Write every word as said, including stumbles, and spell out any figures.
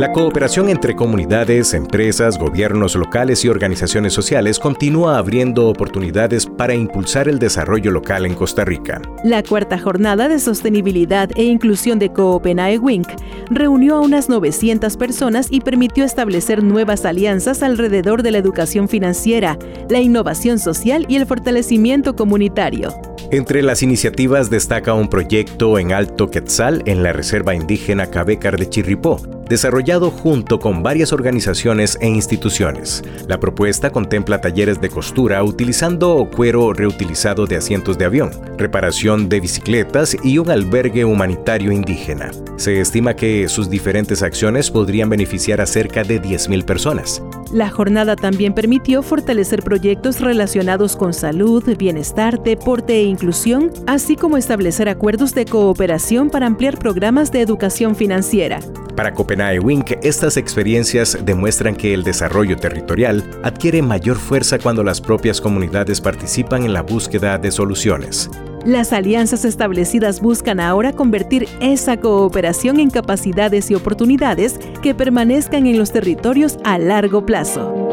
La cooperación entre comunidades, empresas, gobiernos locales y organizaciones sociales continúa abriendo oportunidades para impulsar el desarrollo local en Costa Rica. La cuarta jornada de sostenibilidad e inclusión de Coopenae Winc reunió a unas novecientas personas y permitió establecer nuevas alianzas alrededor de la educación financiera, la innovación social y el fortalecimiento comunitario. Entre las iniciativas destaca un proyecto en Alto Quetzal, en la Reserva Indígena Cabécar de Chirripó, desarrollado junto con varias organizaciones e instituciones. La propuesta contempla talleres de costura utilizando cuero reutilizado de asientos de avión, reparación de bicicletas y un albergue humanitario indígena. Se estima que sus diferentes acciones podrían beneficiar a cerca de diez mil personas. La jornada también permitió fortalecer proyectos relacionados con salud, bienestar, deporte e inclusión, así como establecer acuerdos de cooperación para ampliar programas de educación financiera. Para Coopenae Winc, estas experiencias demuestran que el desarrollo territorial adquiere mayor fuerza cuando las propias comunidades participan en la búsqueda de soluciones. Las alianzas establecidas buscan ahora convertir esa cooperación en capacidades y oportunidades que permanezcan en los territorios a largo plazo.